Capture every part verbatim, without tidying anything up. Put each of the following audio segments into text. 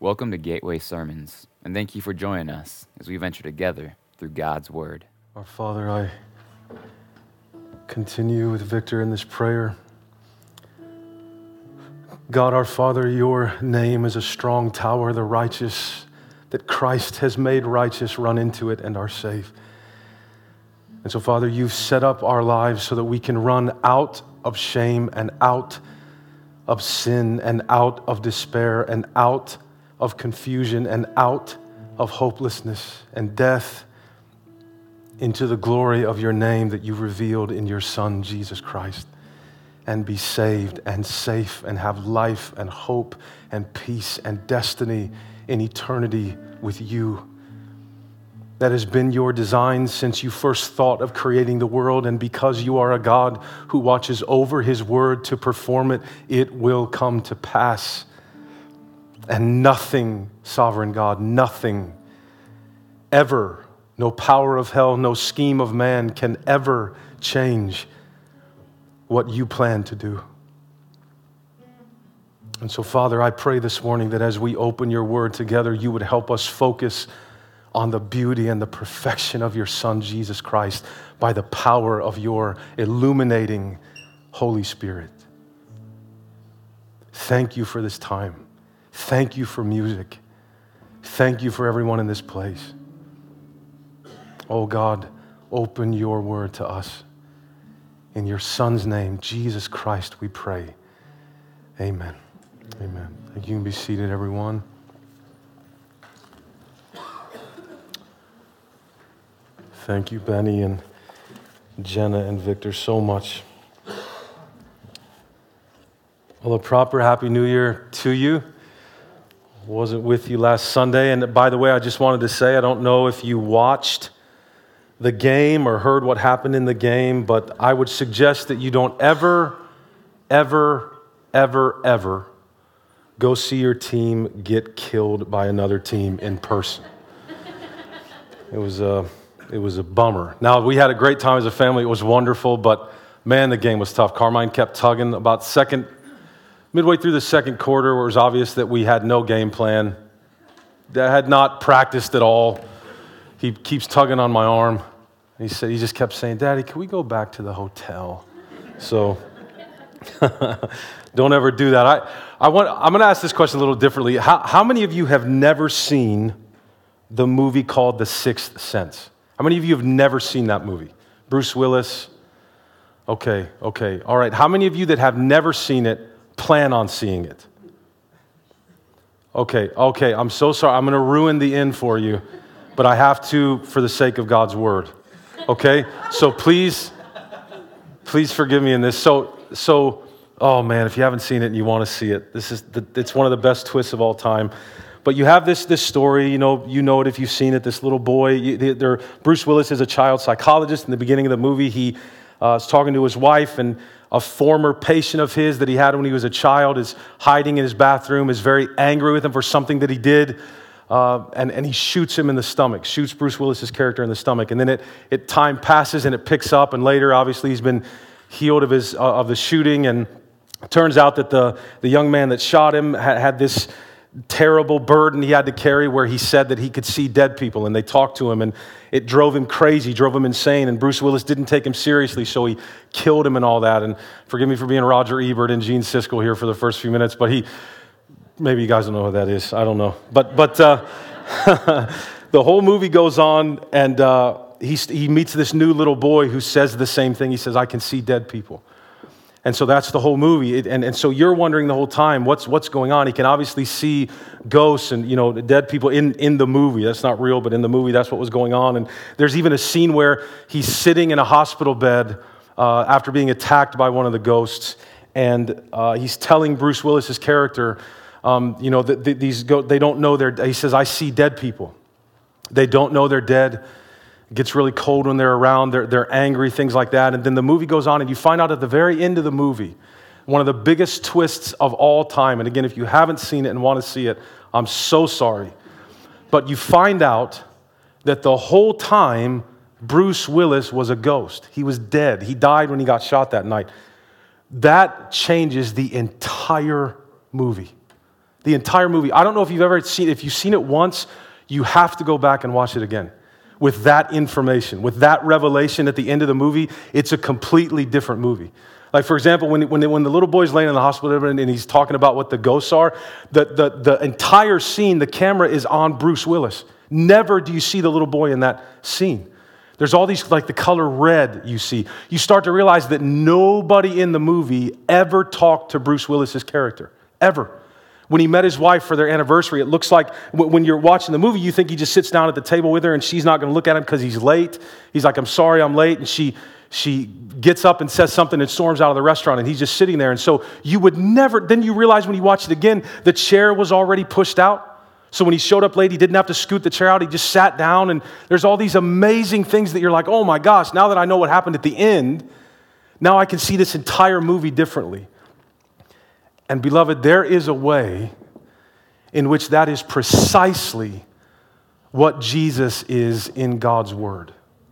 Welcome to Gateway Sermons, and thank you for joining us as we venture together through God's Word. Our Father, I continue with Victor in this prayer. God, our Father, your name is a strong tower, the righteous, that Christ has made righteous, run into it and are safe. And so, Father, you've set up our lives so that we can run out of shame and out of sin and out of despair and out of confusion and out of hopelessness and death into the glory of your name that you revealed in your Son, Jesus Christ, and be saved and safe and have life and hope and peace and destiny in eternity with you. That has been your design since you first thought of creating the world, and because you are a God who watches over his word to perform it, it will come to pass. And nothing, sovereign God, nothing ever, no power of hell, no scheme of man can ever change what you plan to do. And so, Father, I pray this morning that as we open your word together, you would help us focus on the beauty and the perfection of your Son, Jesus Christ, by the power of your illuminating Holy Spirit. Thank you for this time. Thank you for music. Thank you for everyone in this place. Oh God, open your word to us. In your Son's name, Jesus Christ, we pray. Amen. Amen. Thank you. You can be seated, everyone. Thank you, Benny and Jenna and Victor, so much. Well, a proper Happy New Year to you. Wasn't with you last Sunday. And by the way, I just wanted to say, I don't know if you watched the game or heard what happened in the game, but I would suggest that you don't ever, ever, ever, ever go see your team get killed by another team in person. It was a, it was a bummer. Now, we had a great time as a family. It was wonderful, but man, the game was tough. Carmine kept tugging. About second Midway through the second quarter, where it was obvious that we had no game plan, that had not practiced at all. He keeps tugging on my arm. He said, he just kept saying, "Daddy, can we go back to the hotel?" So don't ever do that. I, I want. I'm going to ask this question a little differently. How, how many of you have never seen the movie called The Sixth Sense? How many of you have never seen that movie? Bruce Willis. Okay, okay, all right. How many of you that have never seen it plan on seeing it? Okay, okay, I'm so sorry. I'm going to ruin the end for you, but I have to for the sake of God's word. Okay? So please, please forgive me in this. So, so, oh man, if you haven't seen it and you want to see it, this is the, it's one of the best twists of all time. But you have this this story, you know, you know it if you've seen it. This little boy, you, they're, Bruce Willis is a child psychologist. In the beginning of the movie, he uh, is talking to his wife, and a former patient of his that he had when he was a child is hiding in his bathroom, is very angry with him for something that he did, uh, and, and he shoots him in the stomach, shoots Bruce Willis's character in the stomach. And then it, it time passes and it picks up, and later, obviously, he's been healed of his uh, of the shooting, and it turns out that the, the young man that shot him had, had this terrible burden he had to carry where he said that he could see dead people, and they talked to him, and it drove him crazy, drove him insane, and Bruce Willis didn't take him seriously, so he killed him and all that. And forgive me for being Roger Ebert and Gene Siskel here for the first few minutes, but he, maybe you guys don't know who that is, I don't know. But but uh, the whole movie goes on, and uh, he, he meets this new little boy who says the same thing. He says, "I can see dead people." And so that's the whole movie. It, and, and so you're wondering the whole time, what's what's going on? He can obviously see ghosts and, you know, dead people in, in the movie. That's not real, but in the movie, that's what was going on. And there's even a scene where he's sitting in a hospital bed uh, after being attacked by one of the ghosts. And uh, he's telling Bruce Willis's character, um, you know, that th- these go- they don't know they're, he says, "I see dead people. They don't know they're dead. It gets really cold when they're around. They're, they're angry, things like that." And then the movie goes on, and you find out at the very end of the movie, one of the biggest twists of all time. And again, if you haven't seen it and want to see it, I'm so sorry. But you find out that the whole time, Bruce Willis was a ghost. He was dead. He died when he got shot that night. That changes the entire movie. The entire movie. I don't know if you've ever seen it. If you've seen it once, you have to go back and watch it again. With that information, with that revelation at the end of the movie, it's a completely different movie. Like, for example, when, when, when the little boy's laying in the hospital and he's talking about what the ghosts are, the, the, the entire scene, the camera is on Bruce Willis. Never do you see the little boy in that scene. There's all these, like the color red you see. You start to realize that nobody in the movie ever talked to Bruce Willis's character, ever. When he met his wife for their anniversary, it looks like when you're watching the movie, you think he just sits down at the table with her and she's not going to look at him because he's late. He's like, I'm sorry, I'm late. And she she gets up and says something and storms out of the restaurant and he's just sitting there. And so you would never, then you realize when you watch it again, the chair was already pushed out. So when he showed up late, he didn't have to scoot the chair out. He just sat down, and there's all these amazing things that you're like, oh my gosh, now that I know what happened at the end, now I can see this entire movie differently. And beloved, there is a way in which that is precisely what Jesus is in God's Word.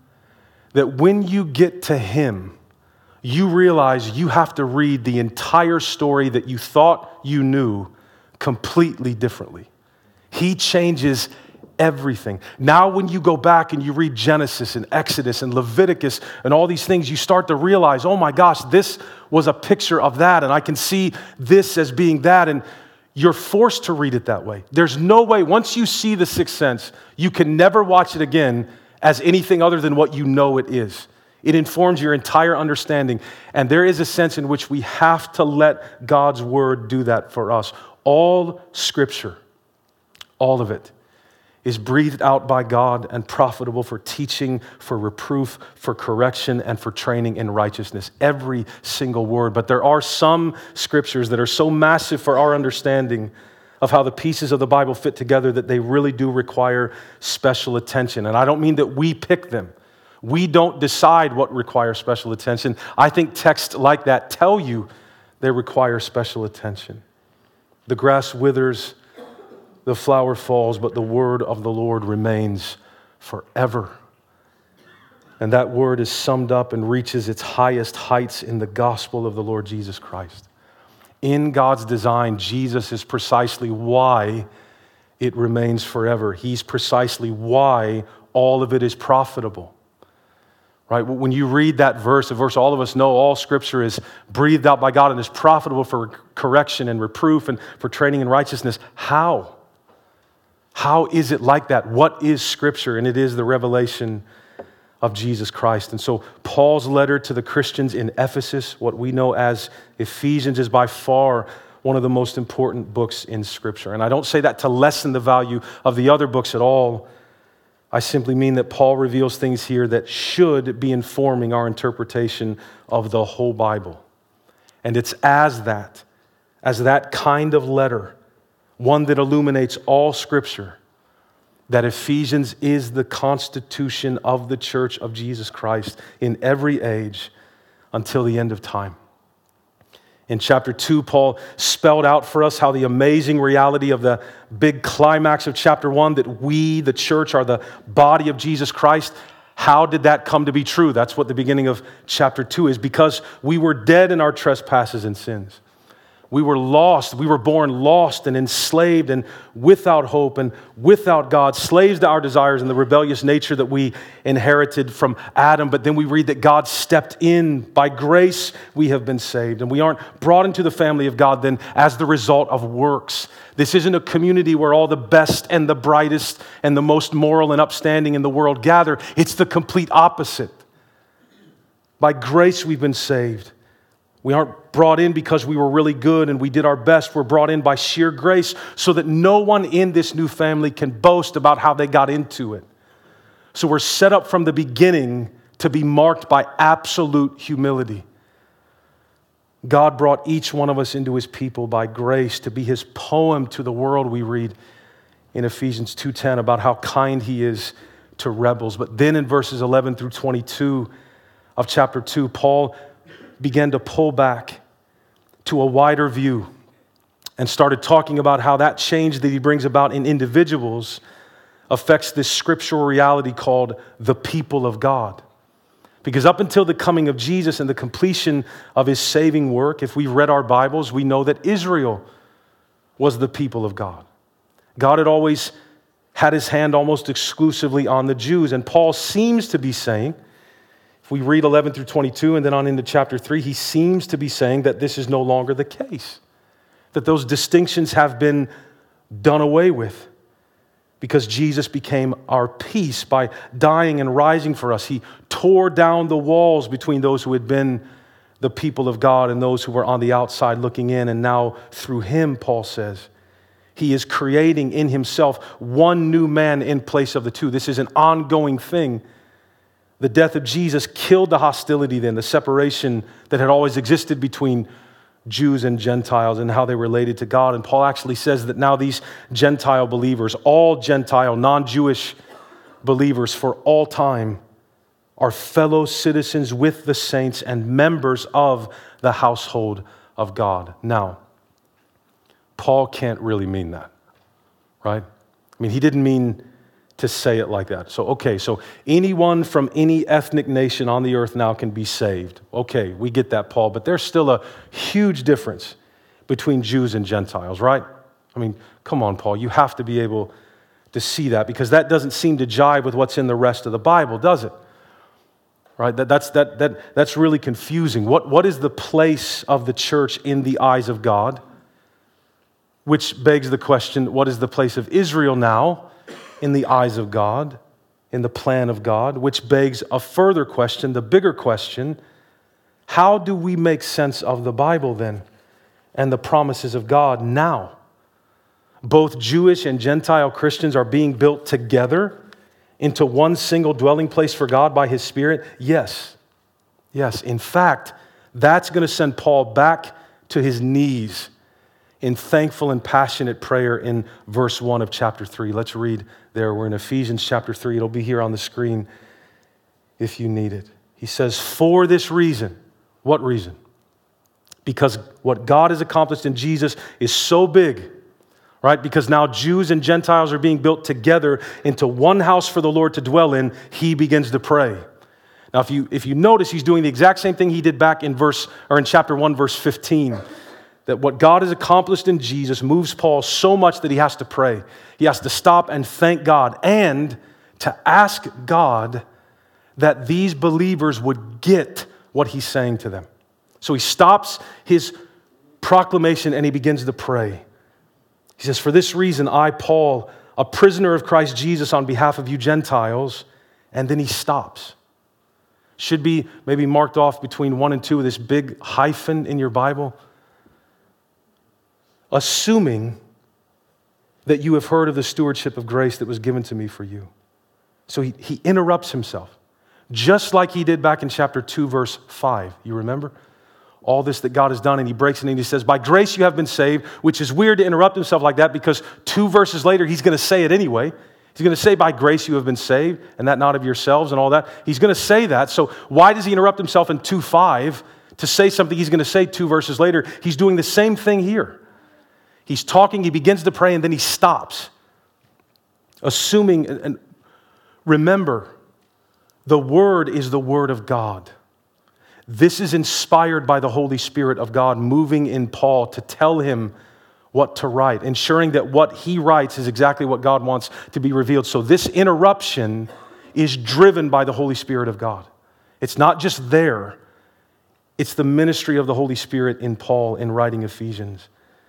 That when you get to Him, you realize you have to read the entire story that you thought you knew completely differently. He changes everything. Now when you go back and you read Genesis and Exodus and Leviticus and all these things, you start to realize, oh my gosh, this was a picture of that, and I can see this as being that, and you're forced to read it that way. There's no way, once you see The Sixth Sense, you can never watch it again as anything other than what you know it is. It informs your entire understanding, and there is a sense in which we have to let God's Word do that for us. All Scripture, all of it, is breathed out by God and profitable for teaching, for reproof, for correction, and for training in righteousness. Every single word. But there are some scriptures that are so massive for our understanding of how the pieces of the Bible fit together that they really do require special attention. And I don't mean that we pick them. We don't decide what requires special attention. I think texts like that tell you they require special attention. The grass withers, the flower falls, but the word of the Lord remains forever. And that word is summed up and reaches its highest heights in the gospel of the Lord Jesus Christ. In God's design, Jesus is precisely why it remains forever. He's precisely why all of it is profitable. Right? When you read that verse, a verse all of us know, all Scripture is breathed out by God and is profitable for correction and reproof and for training in righteousness. How? How is it like that? What is Scripture? And it is the revelation of Jesus Christ. And so Paul's letter to the Christians in Ephesus, what we know as Ephesians, is by far one of the most important books in Scripture. And I don't say that to lessen the value of the other books at all. I simply mean that Paul reveals things here that should be informing our interpretation of the whole Bible. And it's as that, as that kind of letter, one that illuminates all Scripture, that Ephesians is the constitution of the church of Jesus Christ in every age until the end of time. In chapter two, Paul spelled out for us how the amazing reality of the big climax of chapter one, that we, the church, are the body of Jesus Christ. How did that come to be true? That's what the beginning of chapter two is. Because we were dead in our trespasses and sins. We were lost. We were born lost and enslaved and without hope and without God, slaves to our desires and the rebellious nature that we inherited from Adam. But then we read that God stepped in. By grace, we have been saved. And we aren't brought into the family of God then as the result of works. This isn't a community where all the best and the brightest and the most moral and upstanding in the world gather. It's the complete opposite. By grace, we've been saved. We aren't brought in because we were really good and we did our best. We're brought in by sheer grace so that no one in this new family can boast about how they got into it. So we're set up from the beginning to be marked by absolute humility. God brought each one of us into His people by grace to be His poem to the world, we read in Ephesians two ten about how kind He is to rebels. But then in verses eleven through twenty-two of chapter two, Paul began to pull back to a wider view and started talking about how that change that he brings about in individuals affects this scriptural reality called the people of God. Because up until the coming of Jesus and the completion of His saving work, if we've read our Bibles, we know that Israel was the people of God. God had always had his hand almost exclusively on the Jews. And Paul seems to be saying, if we read eleven through twenty-two and then on into chapter three, he seems to be saying that this is no longer the case, that those distinctions have been done away with because Jesus became our peace by dying and rising for us. He tore down the walls between those who had been the people of God and those who were on the outside looking in. And now through him, Paul says, he is creating in himself one new man in place of the two. This is an ongoing thing. The death of Jesus killed the hostility then, the separation that had always existed between Jews and Gentiles and how they related to God. And Paul actually says that now these Gentile believers, all Gentile, non-Jewish believers for all time, are fellow citizens with the saints and members of the household of God. Now, Paul can't really mean that, right? I mean, he didn't mean to say it like that. So, okay, so anyone from any ethnic nation on the earth now can be saved. Okay, we get that, Paul, but there's still a huge difference between Jews and Gentiles, right? I mean, come on, Paul, you have to be able to see that because that doesn't seem to jive with what's in the rest of the Bible, does it? Right? That, that's, that, that, that's really confusing. What, what is the place of the church in the eyes of God? Which begs the question, what is the place of Israel now in the eyes of God, in the plan of God? Which begs a further question, the bigger question, how do we make sense of the Bible then and the promises of God now? Both Jewish and Gentile Christians are being built together into one single dwelling place for God by his Spirit? Yes. Yes. In fact, that's going to send Paul back to his knees in thankful and passionate prayer in verse one of chapter three. Let's read there. We're in Ephesians chapter three. It'll be here on the screen if you need it. He says, for this reason. What reason? Because what God has accomplished in Jesus is so big, right? Because now Jews and Gentiles are being built together into one house for the Lord to dwell in, he begins to pray. Now, if you, if you notice, he's doing the exact same thing he did back in verse, or in chapter one, verse fifteen. That what God has accomplished in Jesus moves Paul so much that he has to pray. He has to stop and thank God and to ask God that these believers would get what he's saying to them. So he stops his proclamation and he begins to pray. He says, for this reason, I, Paul, a prisoner of Christ Jesus on behalf of you Gentiles, and then he stops. Should be maybe marked off between one and two with this big hyphen in your Bible. Assuming that you have heard of the stewardship of grace that was given to me for you. So he, he interrupts himself, just like he did back in chapter two, verse five. You remember? All this that God has done, and he breaks it and he says, by grace you have been saved, which is weird to interrupt himself like that because two verses later he's going to say it anyway. He's going to say, by grace you have been saved, and that not of yourselves and all that. He's going to say that. So why does he interrupt himself in two five to say something he's going to say two verses later? He's doing the same thing here. He's talking, he begins to pray, and then he stops. Assuming, and remember, the Word is the Word of God. This is inspired by the Holy Spirit of God moving in Paul to tell him what to write, ensuring that what he writes is exactly what God wants to be revealed. So this interruption is driven by the Holy Spirit of God. It's not just there. It's the ministry of the Holy Spirit in Paul in writing Ephesians.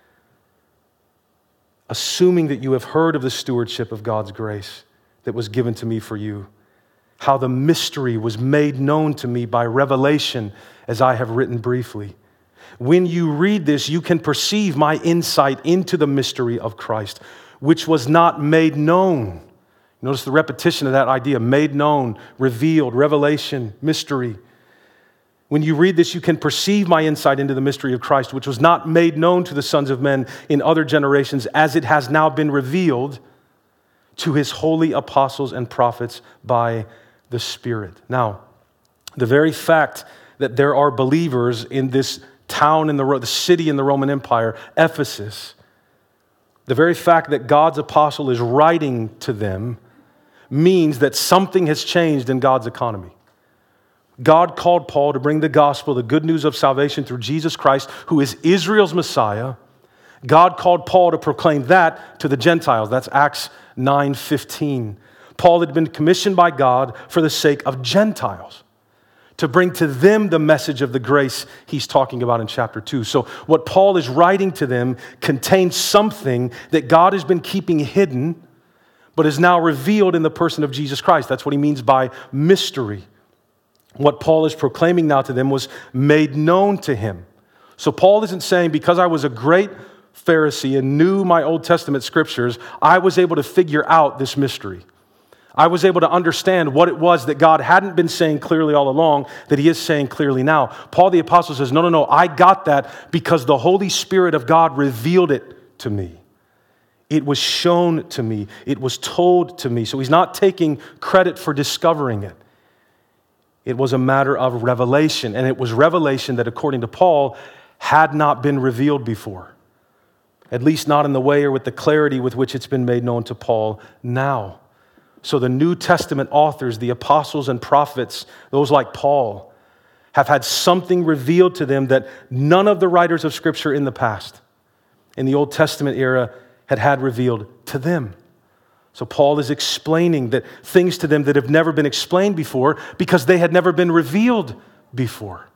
Assuming that you have heard of the stewardship of God's grace that was given to me for you, how the mystery was made known to me by revelation, as I have written briefly. When you read this, you can perceive my insight into the mystery of Christ, which was not made known. Notice the repetition of that idea, made known, revealed, revelation, mystery. When you read this, you can perceive my insight into the mystery of Christ, which was not made known to the sons of men in other generations, as it has now been revealed to his holy apostles and prophets by the Spirit. Now, the very fact that there are believers in this town in the, the city in the Roman Empire, Ephesus, the very fact that God's apostle is writing to them means that something has changed in God's economy. God called Paul to bring the gospel, the good news of salvation through Jesus Christ, who is Israel's Messiah. God called Paul to proclaim that to the Gentiles. That's Acts nine fifteen. Paul had been commissioned by God for the sake of Gentiles, to bring to them the message of the grace he's talking about in chapter two. So what Paul is writing to them contains something that God has been keeping hidden, but is now revealed in the person of Jesus Christ. That's what he means by mystery. What Paul is proclaiming now to them was made known to him. So Paul isn't saying, because I was a great Pharisee and knew my Old Testament scriptures, I was able to figure out this mystery. I was able to understand what it was that God hadn't been saying clearly all along, that he is saying clearly now. Paul the Apostle says, no, no, no, I got that because the Holy Spirit of God revealed it to me. It was shown to me. It was told to me. So he's not taking credit for discovering it. It was a matter of revelation, and it was revelation that, according to Paul, had not been revealed before. At least not in the way or with the clarity with which it's been made known to Paul now. So the New Testament authors, the apostles and prophets, those like Paul, have had something revealed to them that none of the writers of Scripture in the past, in the Old Testament era, had had revealed to them. So Paul is explaining that things to them that have never been explained before because they had never been revealed before,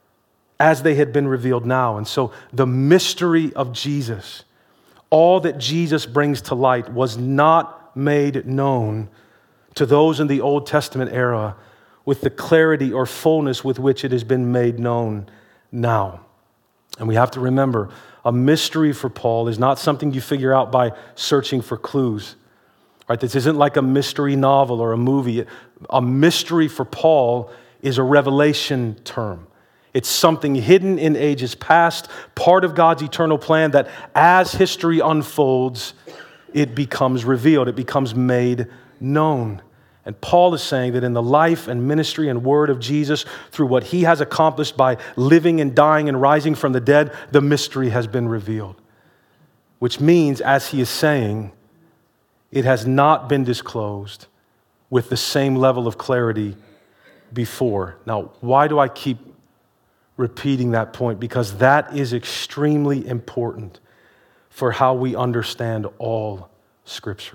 as they had been revealed now. And so the mystery of Jesus, all that Jesus brings to light, was not made known to those in the Old Testament era with the clarity or fullness with which it has been made known now. And we have to remember, a mystery for Paul is not something you figure out by searching for clues. Right? This isn't like a mystery novel or a movie. A mystery for Paul is a revelation term. It's something hidden in ages past, part of God's eternal plan that as history unfolds, it becomes revealed, it becomes made known. And Paul is saying that in the life and ministry and word of Jesus, through what he has accomplished by living and dying and rising from the dead, the mystery has been revealed. Which means, as he is saying, it has not been disclosed with the same level of clarity before. Now, why do I keep repeating that point? Because that is extremely important for how we understand all Scripture.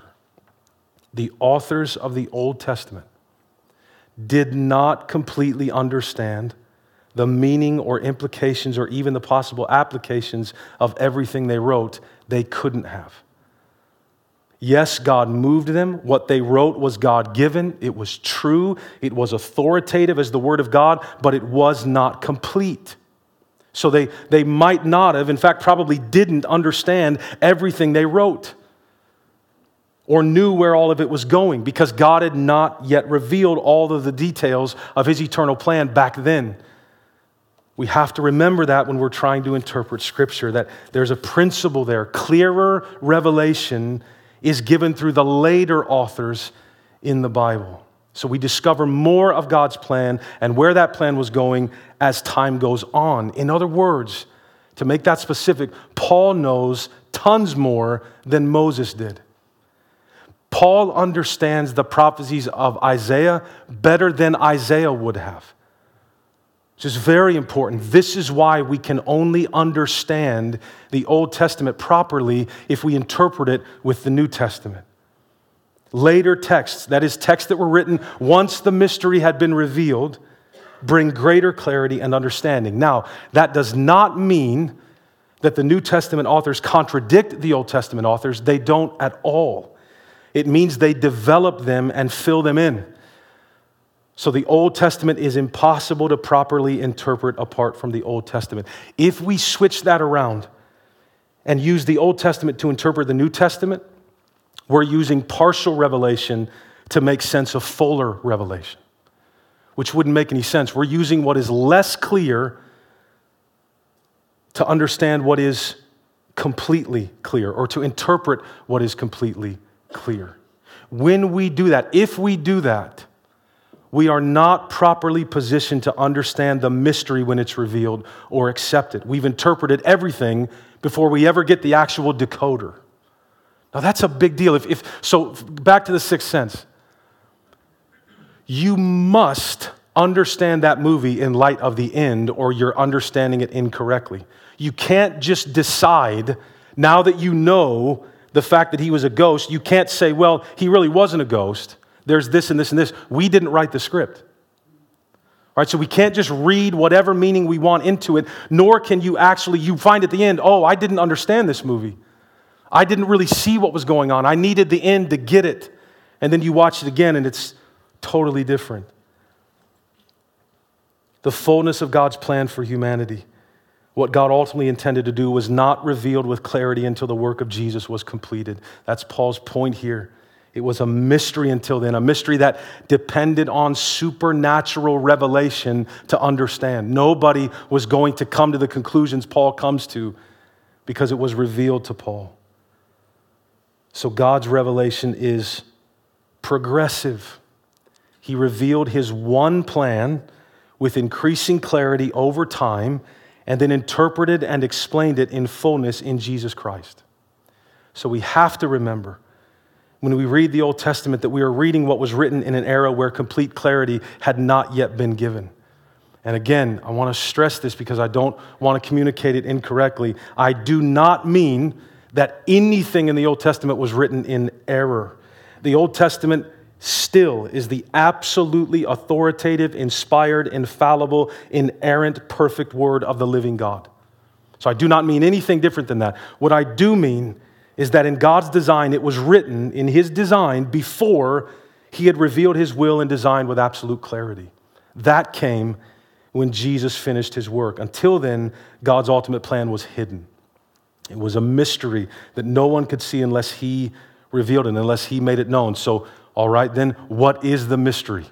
The authors of the Old Testament did not completely understand the meaning or implications or even the possible applications of everything they wrote. They couldn't have. Yes, God moved them. What they wrote was God-given. It was true. It was authoritative as the Word of God, but it was not complete. So they, they might not have, in fact, probably didn't understand everything they wrote or knew where all of it was going because God had not yet revealed all of the details of his eternal plan back then. We have to remember that when we're trying to interpret Scripture, that there's a principle there. Clearer revelation is given through the later authors in the Bible. So we discover more of God's plan and where that plan was going as time goes on. In other words, to make that specific, Paul knows tons more than Moses did. Paul understands the prophecies of Isaiah better than Isaiah would have, which is very important. This is why we can only understand the Old Testament properly if we interpret it with the New Testament. Later texts, that is, texts that were written once the mystery had been revealed, bring greater clarity and understanding. Now, that does not mean that the New Testament authors contradict the Old Testament authors. They don't at all. It means they develop them and fill them in. So the Old Testament is impossible to properly interpret apart from the Old Testament. If we switch that around and use the Old Testament to interpret the New Testament, we're using partial revelation to make sense of fuller revelation, which wouldn't make any sense. We're using what is less clear to understand what is completely clear, or to interpret what is completely clear. When we do that, if we do that, we are not properly positioned to understand the mystery when it's revealed or accept it. We've interpreted everything before we ever get the actual decoder. Now that's a big deal. If, if so, back to the Sixth Sense. You must understand that movie in light of the end, or you're understanding it incorrectly. You can't just decide Now that you know the fact that he was a ghost, you can't say, well, he really wasn't a ghost. There's this and this and this. We didn't write the script. All right, so we can't just read whatever meaning we want into it, nor can you actually, you find at the end, oh, I didn't understand this movie. I didn't really see what was going on. I needed the end to get it. And then you watch it again and it's totally different. The fullness of God's plan for humanity, what God ultimately intended to do, was not revealed with clarity until the work of Jesus was completed. That's Paul's point here. It was a mystery until then, a mystery that depended on supernatural revelation to understand. Nobody was going to come to the conclusions Paul comes to because it was revealed to Paul. So God's revelation is progressive. He revealed his one plan with increasing clarity over time and then interpreted and explained it in fullness in Jesus Christ. So we have to remember, when we read the Old Testament, that we are reading what was written in an era where complete clarity had not yet been given. And again, I want to stress this because I don't want to communicate it incorrectly. I do not mean that anything in the Old Testament was written in error. The Old Testament still is the absolutely authoritative, inspired, infallible, inerrant, perfect word of the living God. So I do not mean anything different than that. What I do mean is that in God's design, it was written in his design before he had revealed his will and design with absolute clarity. That came when Jesus finished his work. Until then, God's ultimate plan was hidden. It was a mystery that no one could see unless he revealed it, unless he made it known. So, all right, then, what is the mystery?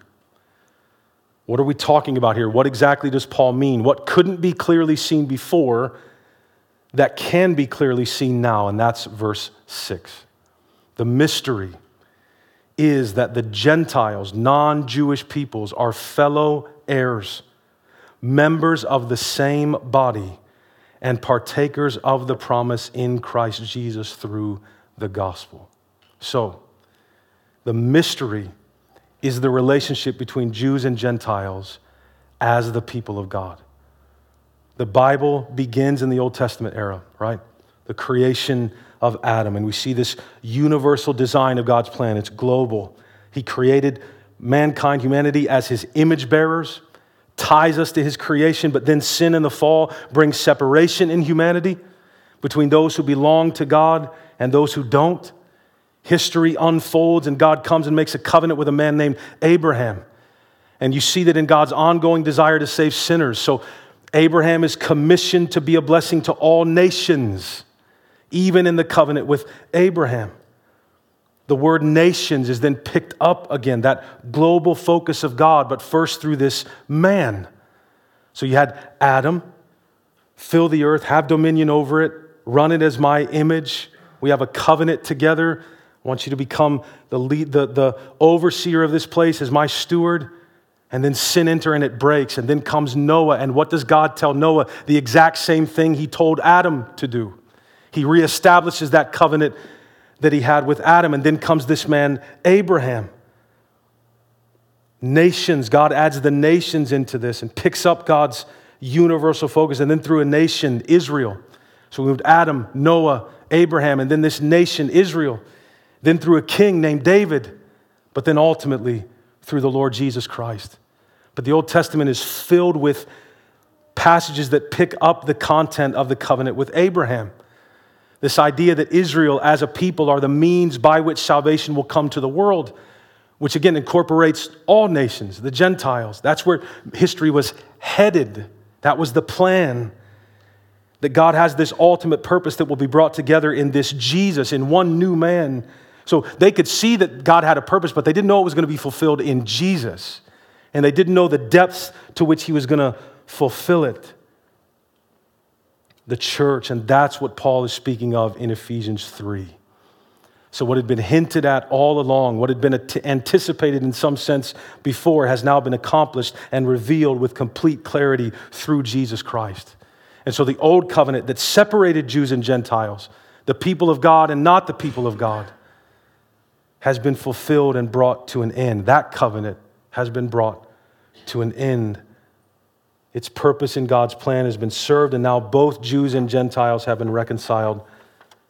What are we talking about here? What exactly does Paul mean? What couldn't be clearly seen before that can be clearly seen now? And that's verse six. The mystery is that the Gentiles, non-Jewish peoples, are fellow heirs, members of the same body, and partakers of the promise in Christ Jesus through the gospel. So, the mystery is the relationship between Jews and Gentiles as the people of God. The Bible begins in the Old Testament era, right? The creation of Adam. And we see this universal design of God's plan. It's global. He created mankind, humanity, as his image bearers, ties us to his creation, but then sin and the fall brings separation in humanity between those who belong to God and those who don't. History unfolds and God comes and makes a covenant with a man named Abraham. And you see that in God's ongoing desire to save sinners. So Abraham is commissioned to be a blessing to all nations, even in the covenant with Abraham. The word nations is then picked up again, that global focus of God, but first through this man. So you had Adam, fill the earth, have dominion over it, run it as my image. We have a covenant together. I want you to become the lead, the, the overseer of this place as my steward. And then sin enter and it breaks. And then comes Noah. And what does God tell Noah? The exact same thing he told Adam to do. He reestablishes that covenant that he had with Adam. And then comes this man, Abraham. Nations, God adds the nations into this and picks up God's universal focus. And then through a nation, Israel. So we moved Adam, Noah, Abraham, and then this nation, Israel. Then through a king named David. But then ultimately through the Lord Jesus Christ. But the Old Testament is filled with passages that pick up the content of the covenant with Abraham. This idea that Israel as a people are the means by which salvation will come to the world, which again incorporates all nations, the Gentiles. That's where history was headed. That was the plan. That God has this ultimate purpose that will be brought together in this Jesus, in one new man. So they could see that God had a purpose, but they didn't know it was going to be fulfilled in Jesus. And they didn't know the depths to which he was going to fulfill it. The church, and that's what Paul is speaking of in Ephesians three. So what had been hinted at all along, what had been anticipated in some sense before, has now been accomplished and revealed with complete clarity through Jesus Christ. And so the old covenant that separated Jews and Gentiles, the people of God and not the people of God, has been fulfilled and brought to an end. That covenant has been brought to an end. Its purpose in God's plan has been served, and now both Jews and Gentiles have been reconciled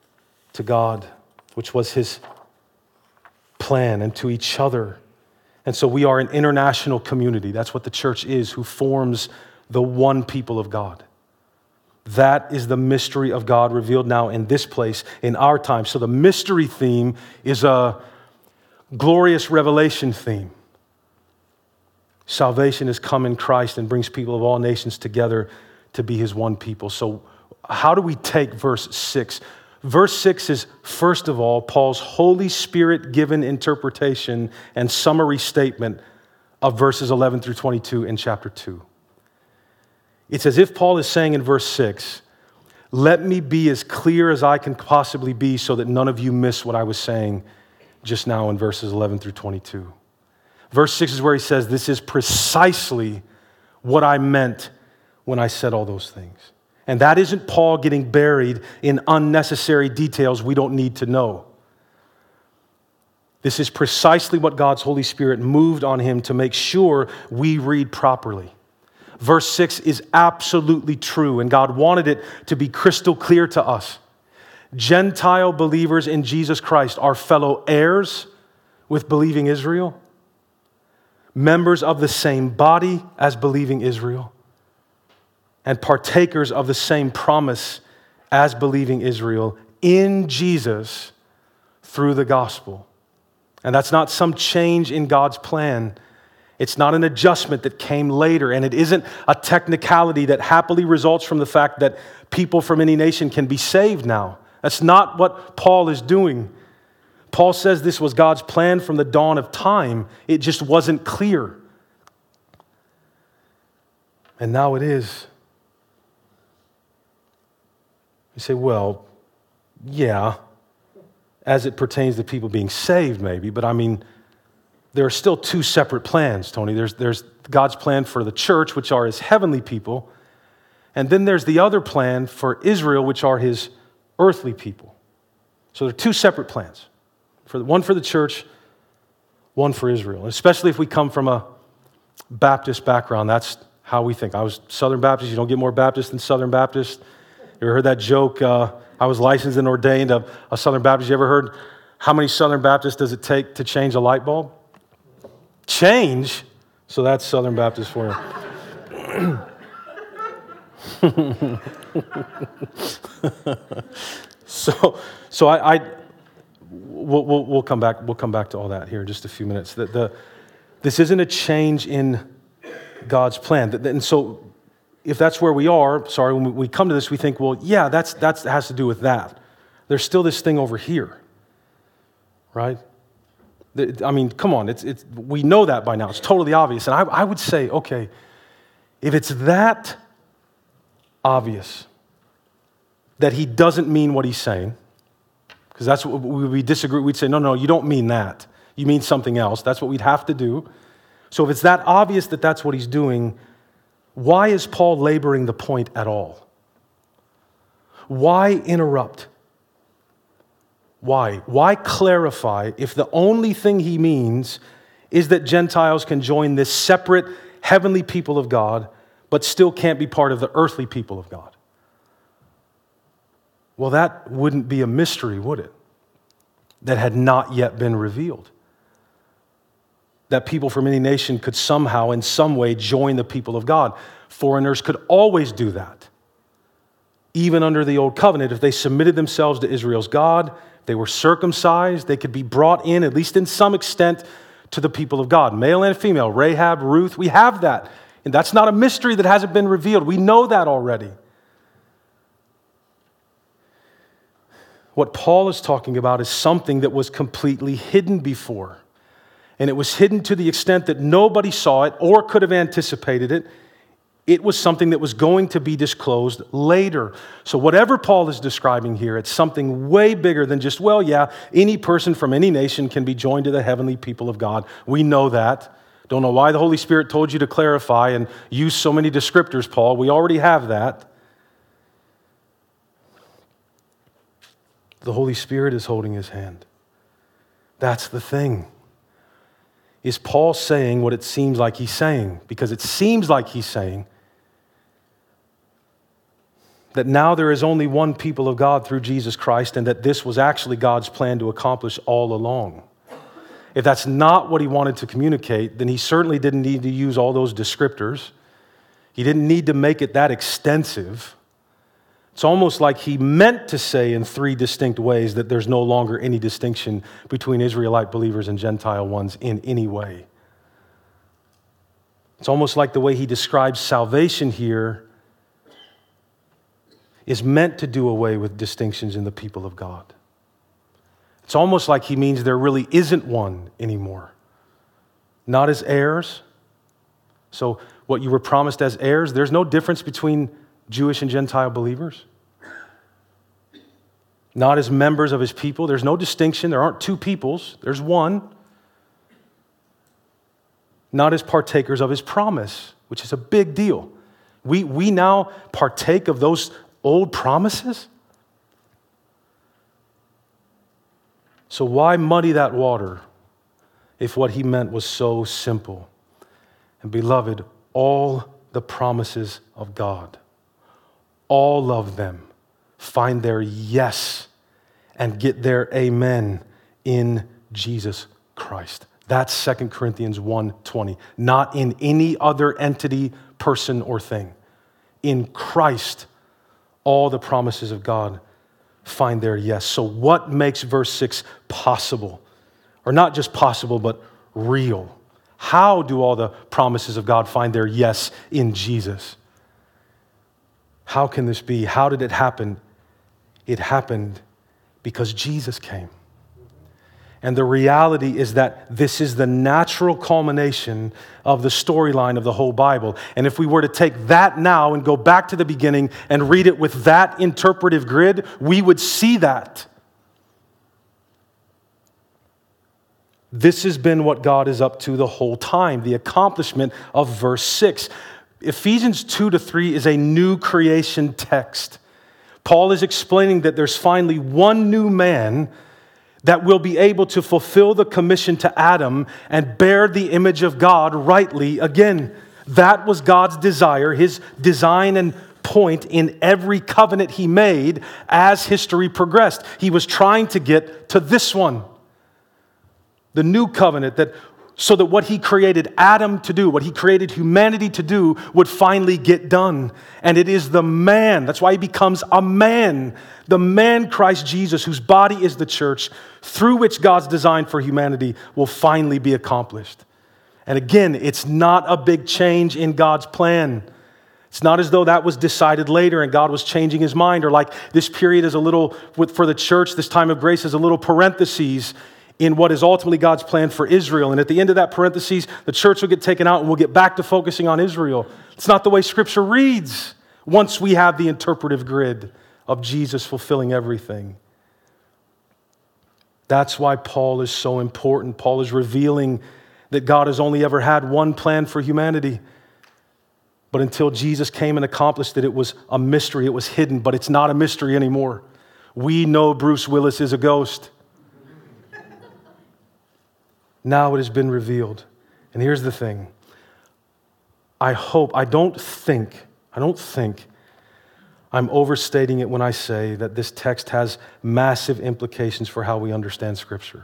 to God, which was his plan, and to each other. And so we are an international community. That's what the church is, who forms the one people of God. That is the mystery of God revealed now in this place, in our time. So the mystery theme is a glorious revelation theme. Salvation has come in Christ and brings people of all nations together to be his one people. So how do we take verse six? Verse six is, first of all, Paul's Holy Spirit-given interpretation and summary statement of verses eleven through twenty-two in chapter two. It's as if Paul is saying in verse six, let me be as clear as I can possibly be so that none of you miss what I was saying just now in verses eleven through twenty-two. Verse six is where he says, this is precisely what I meant when I said all those things. And that isn't Paul getting buried in unnecessary details we don't need to know. This is precisely what God's Holy Spirit moved on him to make sure we read properly. Verse six is absolutely true, and God wanted it to be crystal clear to us. Gentile believers in Jesus Christ are fellow heirs with believing Israel, members of the same body as believing Israel, and partakers of the same promise as believing Israel in Jesus through the gospel. And that's not some change in God's plan. It's not an adjustment that came later, and it isn't a technicality that happily results from the fact that people from any nation can be saved now. That's not what Paul is doing. Paul says this was God's plan from the dawn of time. It just wasn't clear. And now it is. You say, well, yeah, as it pertains to people being saved maybe, but I mean, there are still two separate plans, Tony. There's, there's God's plan for the church, which are his heavenly people, and then there's the other plan for Israel, which are his earthly people. So there are two separate plans. For the, one for the church, one for Israel. Especially if we come from a Baptist background, that's how we think. I was Southern Baptist. You don't get more Baptist than Southern Baptist. You ever heard that joke? Uh, I was licensed and ordained a, a Southern Baptist. You ever heard how many Southern Baptists does it take to change a light bulb? Change? So that's Southern Baptist for you. so, so I, I we'll, we'll, we'll come back. We'll come back to all that here in just a few minutes. The, the, this isn't a change in God's plan, and so if that's where we are, sorry, when we come to this, we think, well, yeah, that's that's that has to do with that. There's still this thing over here, right? I mean, come on, it's it's we know that by now. It's totally obvious, and I, I would say, okay, if it's that obvious that he doesn't mean what he's saying, because that's what we, we disagree. We'd say, no, no, you don't mean that. You mean something else. That's what we'd have to do. So if it's that obvious that that's what he's doing, why is Paul laboring the point at all? Why interrupt? Why? Why clarify if the only thing he means is that Gentiles can join this separate heavenly people of God, but still can't be part of the earthly people of God? Well, that wouldn't be a mystery, would it? That had not yet been revealed. That people from any nation could somehow, in some way, join the people of God. Foreigners could always do that. Even under the Old Covenant, if they submitted themselves to Israel's God, they were circumcised, they could be brought in, at least in some extent, to the people of God. Male and female, Rahab, Ruth, we have that. And that's not a mystery that hasn't been revealed. We know that already. What Paul is talking about is something that was completely hidden before. And it was hidden to the extent that nobody saw it or could have anticipated it. It was something that was going to be disclosed later. So whatever Paul is describing here, it's something way bigger than just, well, yeah, any person from any nation can be joined to the heavenly people of God. We know that. Don't know why the Holy Spirit told you to clarify and use so many descriptors, Paul. We already have that. The Holy Spirit is holding his hand. That's the thing. Is Paul saying what it seems like he's saying? Because it seems like he's saying that now there is only one people of God through Jesus Christ, and that this was actually God's plan to accomplish all along. If that's not what he wanted to communicate, then he certainly didn't need to use all those descriptors. He didn't need to make it that extensive. It's almost like he meant to say in three distinct ways that there's no longer any distinction between Israelite believers and Gentile ones in any way. It's almost like the way he describes salvation here is meant to do away with distinctions in the people of God. It's almost like he means there really isn't one anymore. Not as heirs. So what you were promised as heirs, there's no difference between Jewish and Gentile believers. Not as members of his people. There's no distinction. There aren't two peoples. There's one. Not as partakers of his promise, which is a big deal. We, we now partake of those old promises? So why muddy that water if what he meant was so simple? And beloved, all the promises of God, all of them find their yes and get their amen in Jesus Christ. That's Second Corinthians one twenty. Not in any other entity, person, or thing. In Christ, all the promises of God find their yes. So what makes verse six possible? Or not just possible, but real? How do all the promises of God find their yes in Jesus? How can this be? How did it happen? It happened because Jesus came. And the reality is that this is the natural culmination of the storyline of the whole Bible. And if we were to take that now and go back to the beginning and read it with that interpretive grid, we would see that. This has been what God is up to the whole time, the accomplishment of verse six. Ephesians two to three is a new creation text. Paul is explaining that there's finally one new man that will be able to fulfill the commission to Adam and bear the image of God rightly again. That was God's desire, his design and point in every covenant he made as history progressed. He was trying to get to this one, the new covenant, that so that what he created Adam to do, what he created humanity to do, would finally get done. And it is the man, that's why he becomes a man, the man Christ Jesus, whose body is the church, through which God's design for humanity will finally be accomplished. And again, it's not a big change in God's plan. It's not as though that was decided later and God was changing his mind, or like this period is a little, for the church, this time of grace is a little parentheses in what is ultimately God's plan for Israel. And at the end of that parentheses, the church will get taken out and we'll get back to focusing on Israel. It's not the way Scripture reads once we have the interpretive grid of Jesus fulfilling everything. That's why Paul is so important. Paul is revealing that God has only ever had one plan for humanity. But until Jesus came and accomplished it, it was a mystery. It was hidden, but it's not a mystery anymore. We know Bruce Willis is a ghost. Now it has been revealed. And here's the thing. I hope, I don't think, I don't think I'm overstating it when I say that this text has massive implications for how we understand Scripture.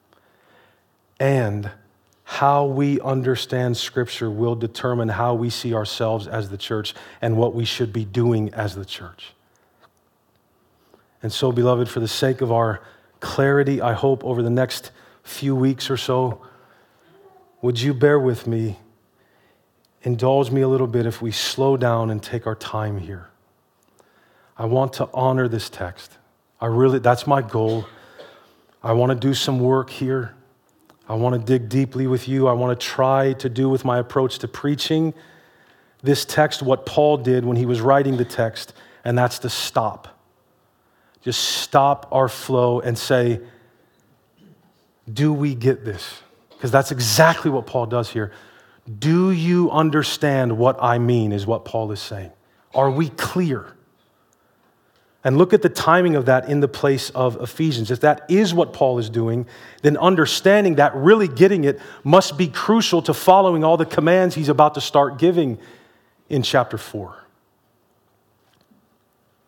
And how we understand Scripture will determine how we see ourselves as the church and what we should be doing as the church. And so, beloved, for the sake of our clarity, I hope over the next few weeks or so, would you bear with me, indulge me a little bit if we slow down and take our time here. I want to honor this text. I really, that's my goal. I want to do some work here. I want to dig deeply with you. I want to try to do with my approach to preaching this text what Paul did when he was writing the text, and that's to stop. Just stop our flow and say, do we get this? Because that's exactly what Paul does here. Do you understand what I mean, is what Paul is saying. Are we clear? And look at the timing of that in the place of Ephesians. If that is what Paul is doing, then understanding that, really getting it, must be crucial to following all the commands he's about to start giving in chapter four.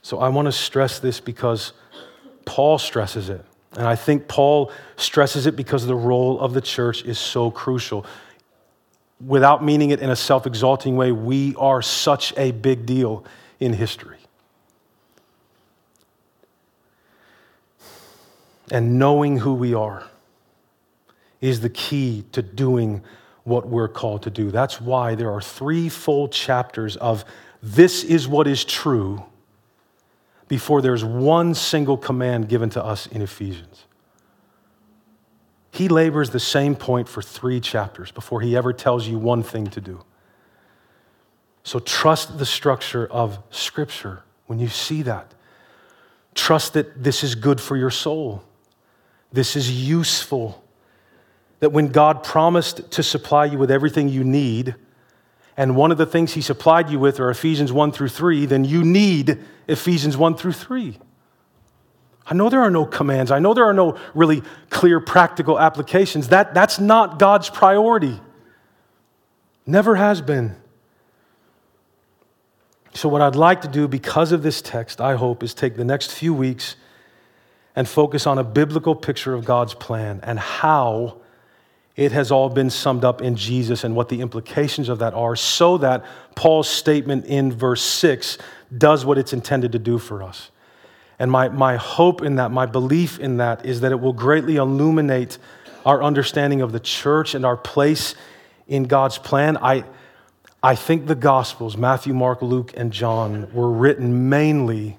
So I want to stress this because Paul stresses it. And I think Paul stresses it because the role of the church is so crucial. Without meaning it in a self-exalting way, we are such a big deal in history. And knowing who we are is the key to doing what we're called to do. That's why there are three full chapters of this is what is true before there's one single command given to us in Ephesians. He labors the same point for three chapters before he ever tells you one thing to do. So trust the structure of Scripture when you see that. Trust that this is good for your soul. This is useful. That when God promised to supply you with everything you need, and one of the things he supplied you with are Ephesians one through three, then you need Ephesians one through three. I know there are no commands. I know there are no really clear practical applications. That, that's not God's priority. Never has been. So what I'd like to do because of this text, I hope, is take the next few weeks and focus on a biblical picture of God's plan and how it has all been summed up in Jesus and what the implications of that are, so that Paul's statement in verse six does what it's intended to do for us. And my, my hope in that, my belief in that, is that it will greatly illuminate our understanding of the church and our place in God's plan. I, I think the Gospels, Matthew, Mark, Luke, and John, were written mainly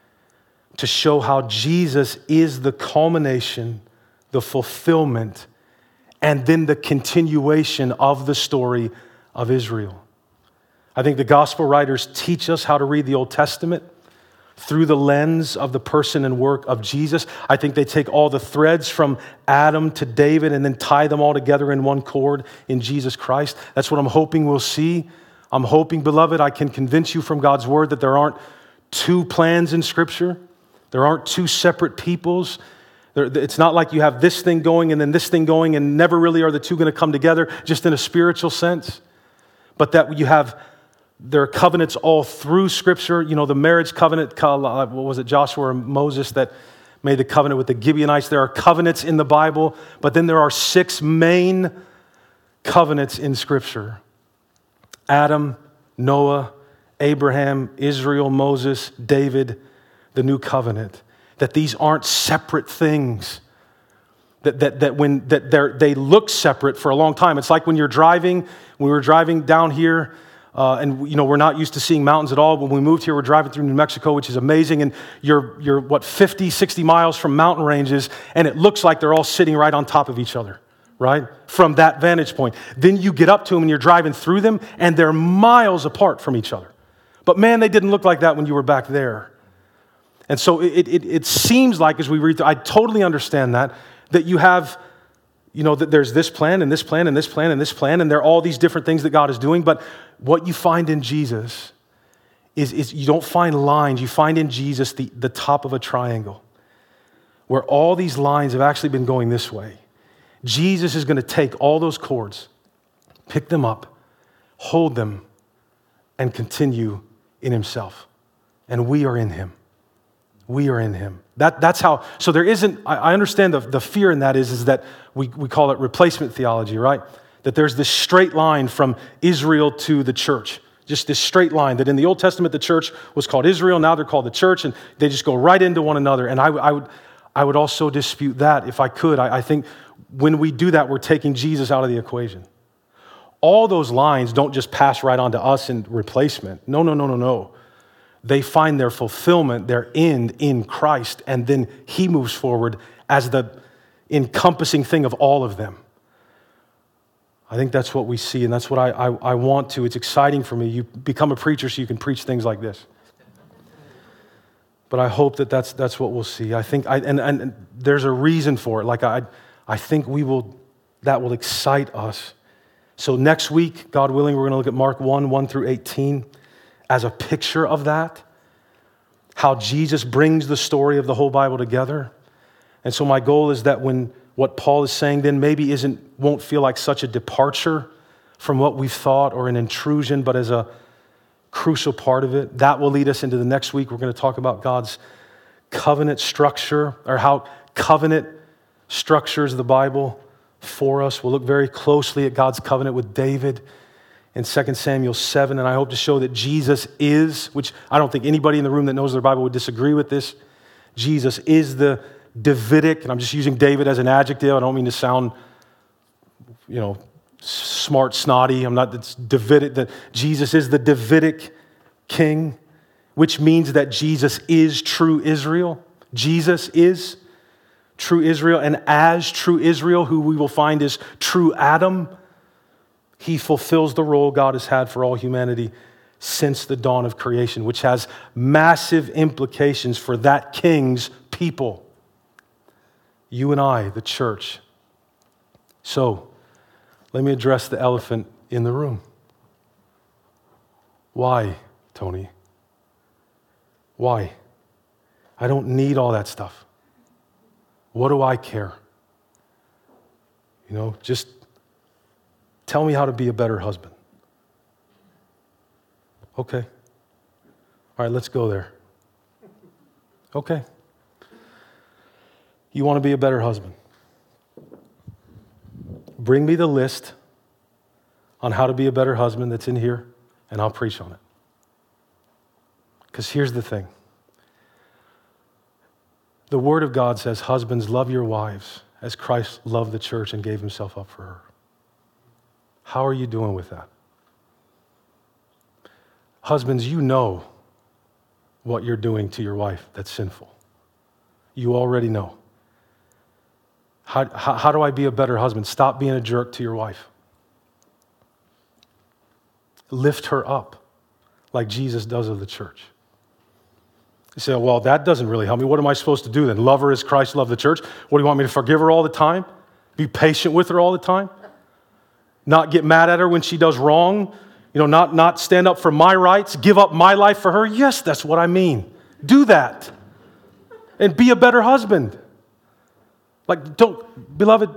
to show how Jesus is the culmination, the fulfillment, and then the continuation of the story of Israel. I think the gospel writers teach us how to read the Old Testament through the lens of the person and work of Jesus. I think they take all the threads from Adam to David and then tie them all together in one cord in Jesus Christ. That's what I'm hoping we'll see. I'm hoping, beloved, I can convince you from God's word that there aren't two plans in Scripture. There aren't two separate peoples. It's not like you have this thing going and then this thing going and never really are the two going to come together just in a spiritual sense. But that you have, there are covenants all through Scripture. You know, the marriage covenant, what was it, Joshua and Moses that made the covenant with the Gibeonites. There are covenants in the Bible, but then there are six main covenants in Scripture. Adam, Noah, Abraham, Israel, Moses, David, the new covenant. That these aren't separate things. That, that, that when that they look separate for a long time. It's like when you're driving, when we were driving down here, uh, and you know, we're not used to seeing mountains at all. When we moved here, we're driving through New Mexico, which is amazing, and you're, you're what, fifty, sixty miles from mountain ranges, and it looks like they're all sitting right on top of each other, right? From that vantage point. Then you get up to them and you're driving through them, and they're miles apart from each other. But man, they didn't look like that when you were back there. And so it, it, it seems like as we read through, I totally understand that, that you have, you know, that there's this plan and this plan and this plan and this plan, and there are all these different things that God is doing. But what you find in Jesus is, is you don't find lines. You find in Jesus the, the top of a triangle where all these lines have actually been going this way. Jesus is going to take all those cords, pick them up, hold them, and continue in himself. And we are in him. We are in him. That, that's how, so there isn't, I, I understand the, the fear in that is, is that we, we call it replacement theology, right? That there's this straight line from Israel to the church. Just this straight line that in the Old Testament, the church was called Israel, now they're called the church, and they just go right into one another. And I, I, would, I would also dispute that if I could. I, I think when we do that, we're taking Jesus out of the equation. All those lines don't just pass right on to us in replacement. No, no, no, no, no. They find their fulfillment, their end in Christ, and then he moves forward as the encompassing thing of all of them. I think that's what we see, and that's what I, I, I want to. It's exciting for me. You become a preacher so you can preach things like this. But I hope that that's, that's what we'll see. I think, I, and, and there's a reason for it. Like I, I think we will, that will excite us. So next week, God willing, we're going to look at Mark one, one through eighteen. As a picture of that, how Jesus brings the story of the whole Bible together. And so my goal is that when what Paul is saying then maybe isn't, won't feel like such a departure from what we've thought or an intrusion, but as a crucial part of it. That will lead us into the next week. We're going to talk about God's covenant structure, or how covenant structures the Bible for us. We'll look very closely at God's covenant with David in Second Samuel seven, and I hope to show that Jesus is, which I don't think anybody in the room that knows their Bible would disagree with this, Jesus is the Davidic, and I'm just using David as an adjective. I don't mean to sound, you know, smart, snotty. I'm not, it's Davidic, that Jesus is the Davidic king, which means that Jesus is true Israel. Jesus is true Israel, and as true Israel, who we will find is true Adam, he fulfills the role God has had for all humanity since the dawn of creation, which has massive implications for that king's people. You and I, the church. So, let me address the elephant in the room. Why, Tony? Why? I don't need all that stuff. What do I care? You know, just tell me how to be a better husband. Okay. All right, let's go there. Okay. You want to be a better husband? Bring me the list on how to be a better husband that's in here, and I'll preach on it. Because here's the thing. The Word of God says, husbands, love your wives as Christ loved the church and gave himself up for her. How are you doing with that? Husbands, you know what you're doing to your wife that's sinful. You already know. How, how, how do I be a better husband? Stop being a jerk to your wife. Lift her up like Jesus does of the church. You say, well, that doesn't really help me. What am I supposed to do then? Love her as Christ loved the church? What do you want me to forgive her all the time? Be patient with her all the time? Not get mad at her when she does wrong? You know, not, not stand up for my rights? Give up my life for her? Yes, that's what I mean. Do that. And be a better husband. Like, don't, beloved,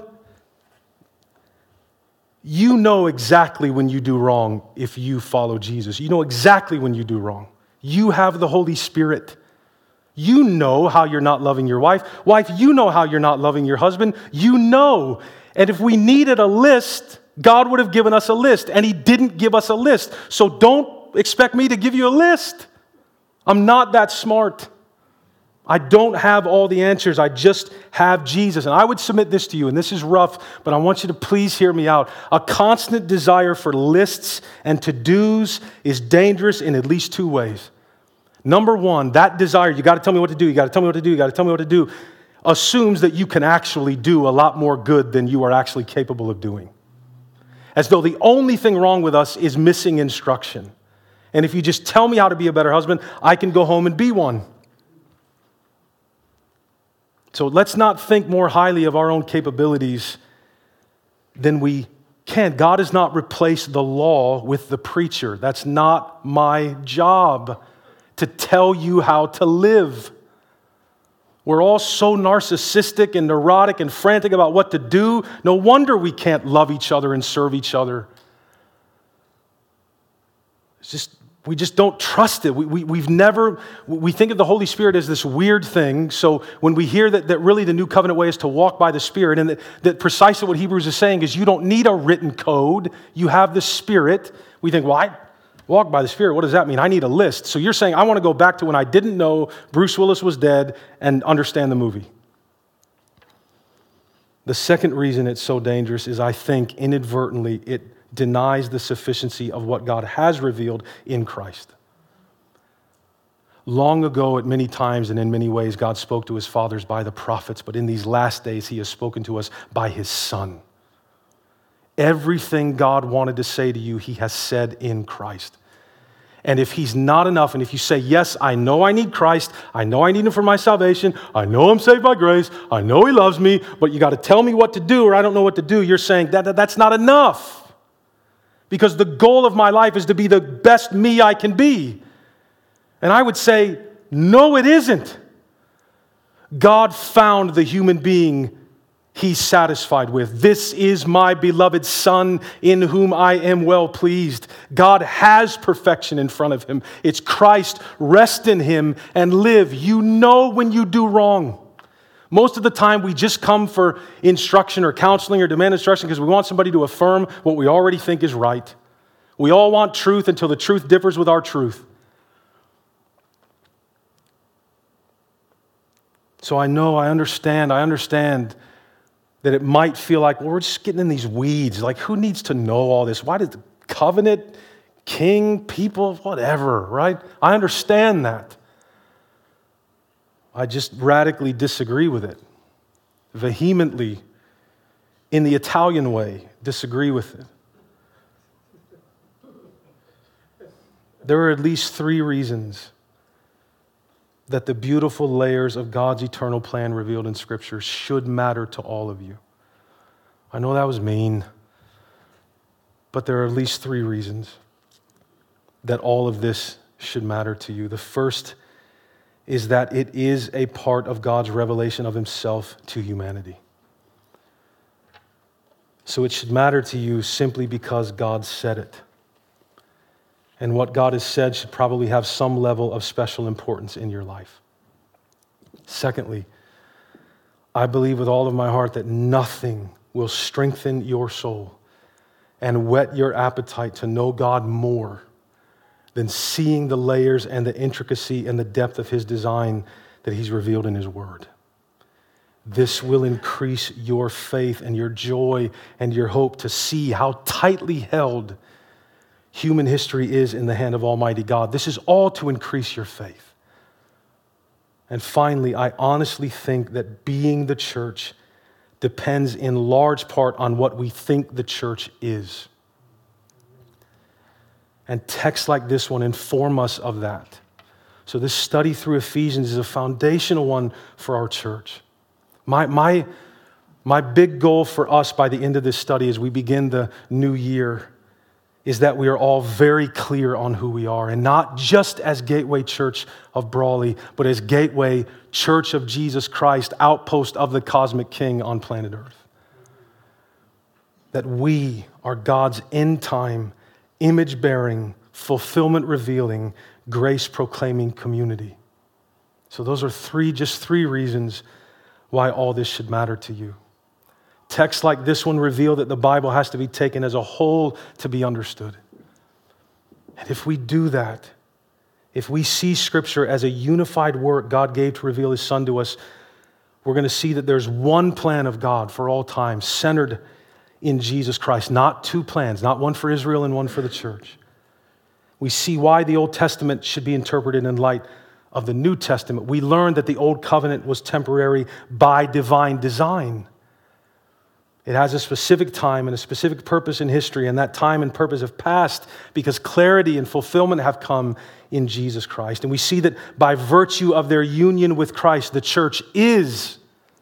you know exactly when you do wrong if you follow Jesus. You know exactly when you do wrong. You have the Holy Spirit. You know how you're not loving your wife. Wife, you know how you're not loving your husband. You know. And if we needed a list, God would have given us a list, and he didn't give us a list. So don't expect me to give you a list. I'm not that smart. I don't have all the answers. I just have Jesus. And I would submit this to you, and this is rough, but I want you to please hear me out. A constant desire for lists and to-dos is dangerous in at least two ways. Number one, that desire, you got to tell me what to do, you got to tell me what to do, you got to tell me what to do, assumes that you can actually do a lot more good than you are actually capable of doing. As though the only thing wrong with us is missing instruction. And if you just tell me how to be a better husband, I can go home and be one. So let's not think more highly of our own capabilities than we can. God has not replaced the law with the preacher. That's not my job to tell you how to live. We're all so narcissistic and neurotic and frantic about what to do. No wonder we can't love each other and serve each other. It's just, we just don't trust it. We, we, we've never, we think of the Holy Spirit as this weird thing. So when we hear that, that really the new covenant way is to walk by the Spirit, and that, that precisely what Hebrews is saying is you don't need a written code. You have the Spirit. We think, well, I walk by the Spirit. What does that mean? I need a list. So you're saying I want to go back to when I didn't know Bruce Willis was dead and understand the movie. The second reason it's so dangerous is I think inadvertently it denies the sufficiency of what God has revealed in Christ. Long ago, at many times and in many ways, God spoke to his fathers by the prophets, but in these last days, he has spoken to us by his Son. Everything God wanted to say to you, he has said in Christ. And if he's not enough, and if you say, yes, I know I need Christ, I know I need him for my salvation, I know I'm saved by grace, I know he loves me, but you got to tell me what to do or I don't know what to do, you're saying that, that that's not enough. Because the goal of my life is to be the best me I can be. And I would say, no, it isn't. God found the human being He's satisfied with. This is my beloved Son in whom I am well pleased. God has perfection in front of him. It's Christ. Rest in him and live. You know when you do wrong. Most of the time we just come for instruction or counseling or demand instruction because we want somebody to affirm what we already think is right. We all want truth until the truth differs with our truth. So I know, I understand, I understand that it might feel like, well, we're just getting in these weeds. Like, who needs to know all this? Why did the covenant, king, people, whatever, right? I understand that. I just radically disagree with it. Vehemently, in the Italian way, disagree with it. There are at least three reasons that the beautiful layers of God's eternal plan revealed in Scripture should matter to all of you. I know that was mean, but there are at least three reasons that all of this should matter to you. The first is that it is a part of God's revelation of himself to humanity. So it should matter to you simply because God said it. And what God has said should probably have some level of special importance in your life. Secondly, I believe with all of my heart that nothing will strengthen your soul and whet your appetite to know God more than seeing the layers and the intricacy and the depth of his design that he's revealed in his word. This will increase your faith and your joy and your hope to see how tightly held human history is in the hand of Almighty God. This is all to increase your faith. And finally, I honestly think that being the church depends in large part on what we think the church is. And texts like this one inform us of that. So this study through Ephesians is a foundational one for our church. My, my, my big goal for us by the end of this study as we begin the new year is that we are all very clear on who we are, and not just as Gateway Church of Brawley, but as Gateway Church of Jesus Christ, outpost of the cosmic King on planet Earth. That we are God's end-time, image-bearing, fulfillment-revealing, grace-proclaiming community. So those are three, just three reasons why all this should matter to you. Texts like this one reveal that the Bible has to be taken as a whole to be understood. And if we do that, if we see Scripture as a unified work God gave to reveal his Son to us, we're going to see that there's one plan of God for all time, centered in Jesus Christ, not two plans, not one for Israel and one for the church. We see why the Old Testament should be interpreted in light of the New Testament. We learned that the Old Covenant was temporary by divine design. It has a specific time and a specific purpose in history, and that time and purpose have passed because clarity and fulfillment have come in Jesus Christ. And we see that by virtue of their union with Christ, the church is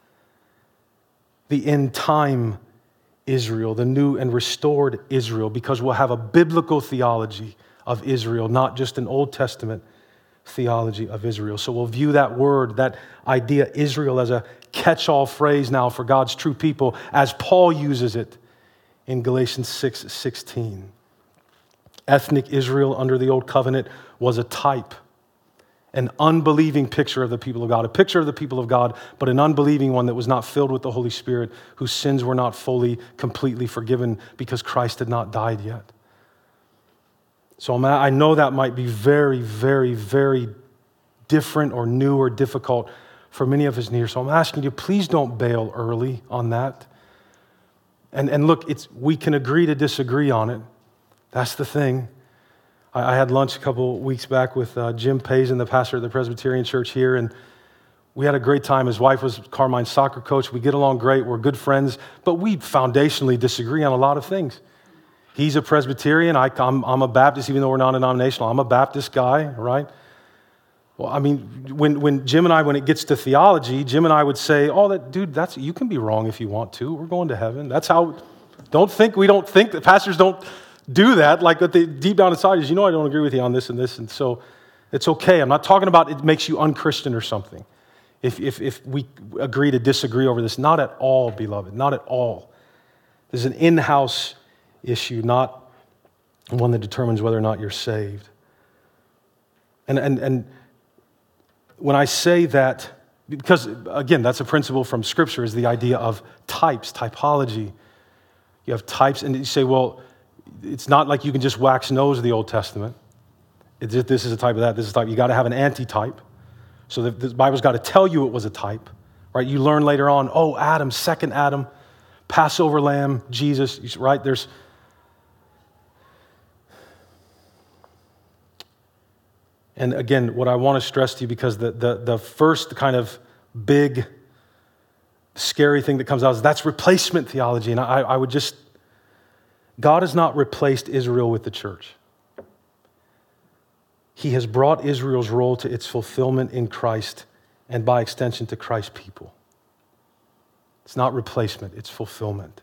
the end time Israel, the new and restored Israel, because we'll have a biblical theology of Israel, not just an Old Testament theology of Israel. So we'll view that word, that idea, Israel, as a catch-all phrase now for God's true people, as Paul uses it in Galatians six sixteen. Ethnic Israel under the Old Covenant was a type, an unbelieving picture of the people of God, a picture of the people of God, but an unbelieving one that was not filled with the Holy Spirit, whose sins were not fully, completely forgiven because Christ had not died yet. So I know that might be very, very, very different or new or difficult for many of us in here. So I'm asking you, please don't bail early on that. And, and look, it's we can agree to disagree on it. That's the thing. I, I had lunch a couple weeks back with uh, Jim Payson, the pastor of the Presbyterian Church here, and we had a great time. His wife was Carmine's soccer coach. We get along great. We're good friends, but we foundationally disagree on a lot of things. He's a Presbyterian. I, I'm, I'm a Baptist, even though we're non-denominational. I'm a Baptist guy, right? Well, I mean, when, when Jim and I, when it gets to theology, Jim and I would say, oh, that dude, that's you can be wrong if you want to. We're going to heaven. That's how, don't think, we don't think that pastors don't do that. Like, that they, deep down inside is, you know, I don't agree with you on this and this. And so it's okay. I'm not talking about it makes you unchristian or something. if, if, if we agree to disagree over this. Not at all, beloved, not at all. This is an in-house issue, not one that determines whether or not you're saved. And, and, and when I say that, because again, that's a principle from Scripture, is the idea of types, typology. You have types, and you say, well, it's not like you can just wax nose the Old Testament. It's, this is a type of that, this is a type. You got to have an antitype. So the, the Bible's got to tell you it was a type, right? You learn later on, oh, Adam, second Adam, Passover lamb, Jesus, right? There's And again, what I want to stress to you, because the, the, the first kind of big, scary thing that comes out is that's replacement theology. And I, I would just, God has not replaced Israel with the church. He has brought Israel's role to its fulfillment in Christ, and by extension to Christ's people. It's not replacement, it's fulfillment.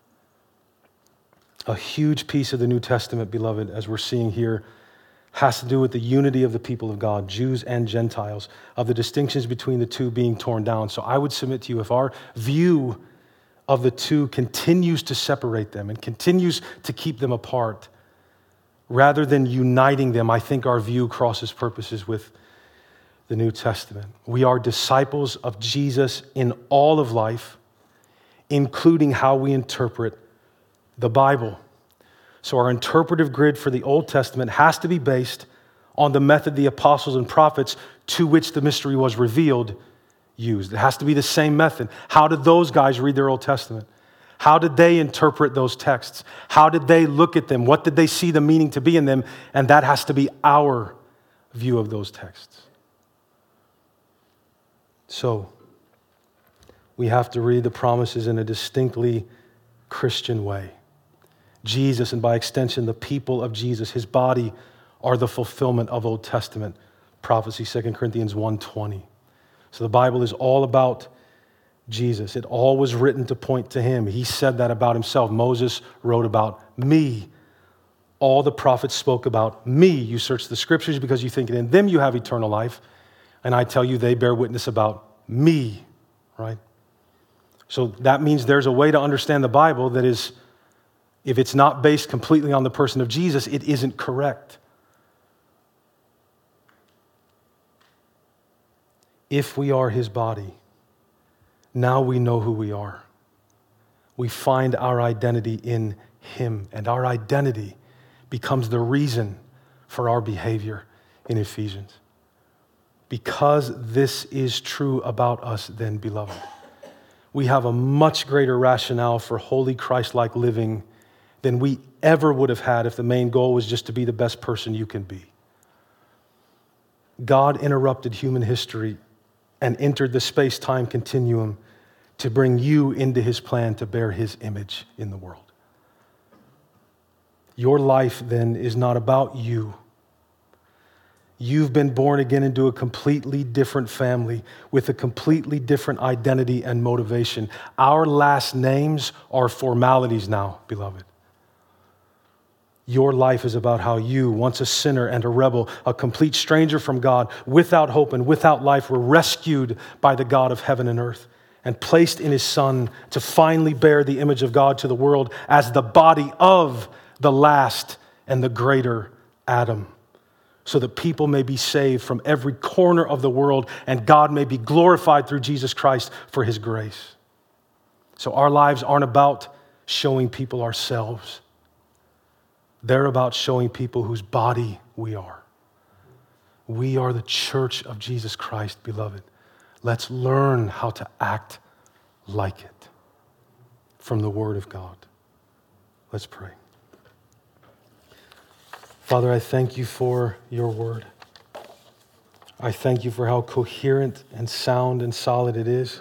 A huge piece of the New Testament, beloved, as we're seeing here, has to do with the unity of the people of God, Jews and Gentiles, of the distinctions between the two being torn down. So I would submit to you, if our view of the two continues to separate them and continues to keep them apart, rather than uniting them, I think our view crosses purposes with the New Testament. We are disciples of Jesus in all of life, including how we interpret the Bible. So our interpretive grid for the Old Testament has to be based on the method the apostles and prophets to which the mystery was revealed used. It has to be the same method. How did those guys read their Old Testament? How did they interpret those texts? How did they look at them? What did they see the meaning to be in them? And that has to be our view of those texts. So we have to read the promises in a distinctly Christian way. Jesus, and by extension, the people of Jesus, his body, are the fulfillment of Old Testament prophecy, Second Corinthians one twenty. So the Bible is all about Jesus. It all was written to point to him. He said that about himself. Moses wrote about me. All the prophets spoke about me. You search the scriptures because you think in them you have eternal life. And I tell you, they bear witness about me, right? So that means there's a way to understand the Bible that is, if it's not based completely on the person of Jesus, it isn't correct. If we are his body, now we know who we are. We find our identity in him, and our identity becomes the reason for our behavior in Ephesians. Because this is true about us, then, beloved, we have a much greater rationale for holy Christ-like living than we ever would have had if the main goal was just to be the best person you can be. God interrupted human history and entered the space-time continuum to bring you into his plan to bear his image in the world. Your life, then, is not about you. You've been born again into a completely different family with a completely different identity and motivation. Our last names are formalities now, beloved. Your life is about how you, once a sinner and a rebel, a complete stranger from God, without hope and without life, were rescued by the God of heaven and earth and placed in his Son to finally bear the image of God to the world as the body of the last and the greater Adam, so that people may be saved from every corner of the world and God may be glorified through Jesus Christ for his grace. So our lives aren't about showing people ourselves. They're about showing people whose body we are. We are the church of Jesus Christ, beloved. Let's learn how to act like it from the Word of God. Let's pray. Father, I thank you for your Word. I thank you for how coherent and sound and solid it is.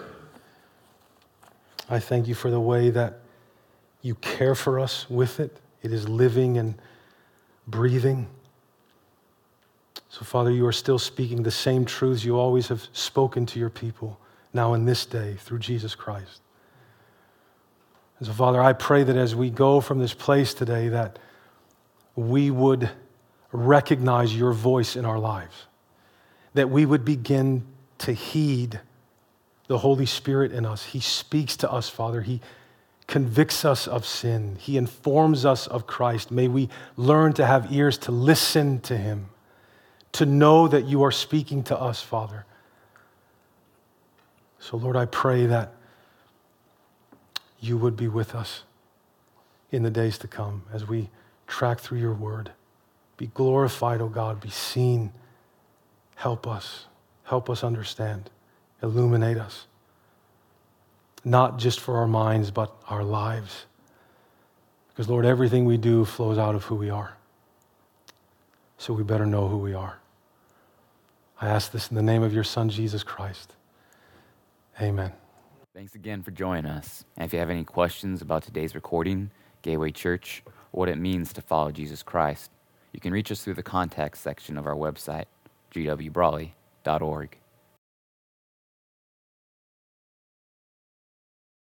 I thank you for the way that you care for us with it. It is living and breathing. So, Father, you are still speaking the same truths you always have spoken to your people now in this day through Jesus Christ. And so, Father, I pray that as we go from this place today, that we would recognize your voice in our lives, that we would begin to heed the Holy Spirit in us. He speaks to us, Father. He convicts us of sin. He informs us of Christ. May we learn to have ears to listen to him, to know that you are speaking to us, Father. So, Lord, I pray that you would be with us in the days to come as we track through your word. Be glorified, O God. Be seen. Help us. Help us understand. Illuminate us. Not just for our minds, but our lives. Because, Lord, everything we do flows out of who we are. So we better know who we are. I ask this in the name of your Son, Jesus Christ. Amen. Thanks again for joining us. And if you have any questions about today's recording, Gateway Church, or what it means to follow Jesus Christ, you can reach us through the contact section of our website, g w brawley dot org.